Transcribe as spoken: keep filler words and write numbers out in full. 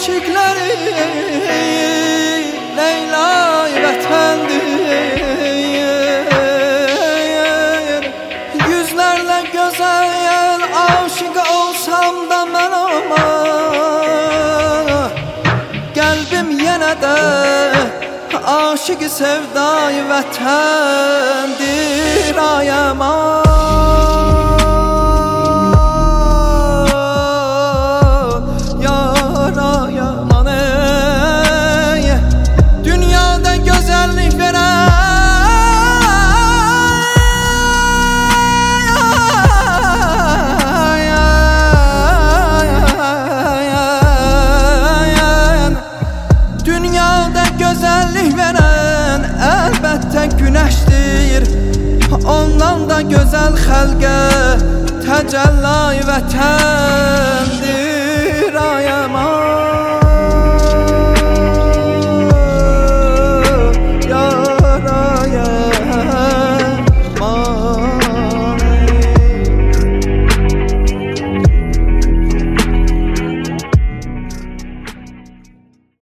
aşıkları Leyla vətəndir. Yüzlerle güzel aşık olsam da mən ama Qəlbim yenə də aşık sevdayı vətəndir. Ay aman güneştir, ondan da güzel xəlqə təcəlli vətəndir.